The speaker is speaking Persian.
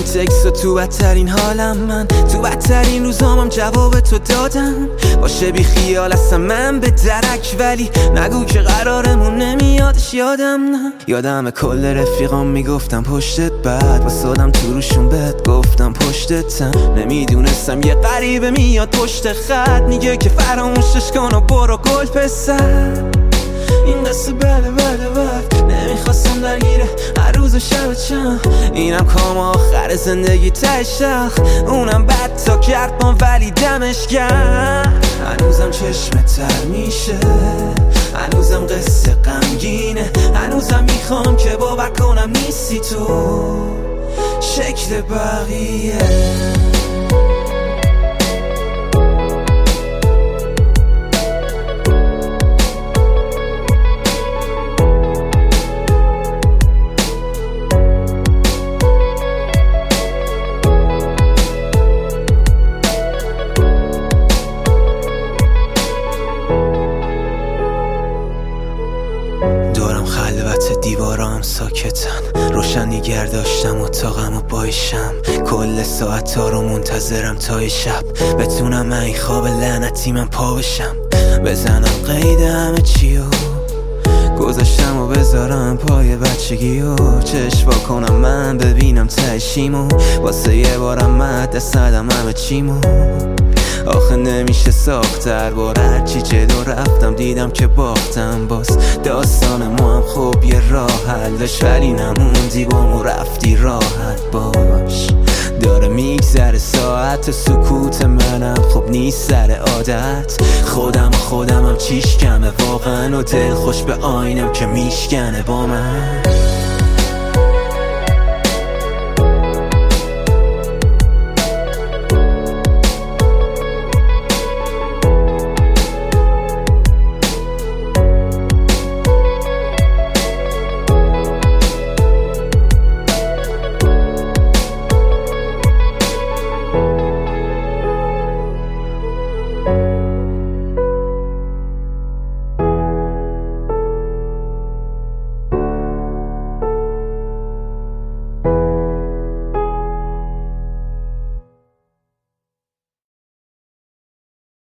این تکست و تو بدترین حالم من، تو بدترین روزامم جواب تو دادم. باشه بی خیال هستم من به درک، ولی نگو که قرارمون نمیادش. یادم نه، یادم کل رفیقام میگفتم پشتت بد، واسادم تو روشون بهت گفتم پشتتم. نمیدونستم یه غریبه میاد پشت خط، میگه که فراموشش کن و برو گل پسر. این قصه بله نمیخواستم درگیره هر روز و شب چم. اینم کام آخر زندگی ته شخ، اونم بد تا کرد ما ولی دمش کرد. هنوزم چشمت تر میشه، هنوزم قصه غمگینه، هنوزم میخوام که باور کنم نیستی تو شکل بقیه. دورم خلوت دیوارام ساکتن، روشن نگر داشتم اتاقمو بایشم. کل ساعت ها رو منتظرم تا شب بتونم این خواب لعنتی من پا بشم. بزنم قید همه چیو گذاشتم و بذارم پای بچگی و چشوا کنم من ببینم تشیمو. واسه یه بارم من دست ندم همه چیمو. آخه نمیشه ساخت دربار، هرچی جلو رفتم دیدم که باختم. باز داستان ما هم خوب یه راه حل داشت، ولی نموندی با مو رفتی راحت باش. داره میگذره ساعت، سکوت منم خب نیست سر عادت. خودمم چیش کمه واقعا، و دل خوش به آینم که میشکنه با من.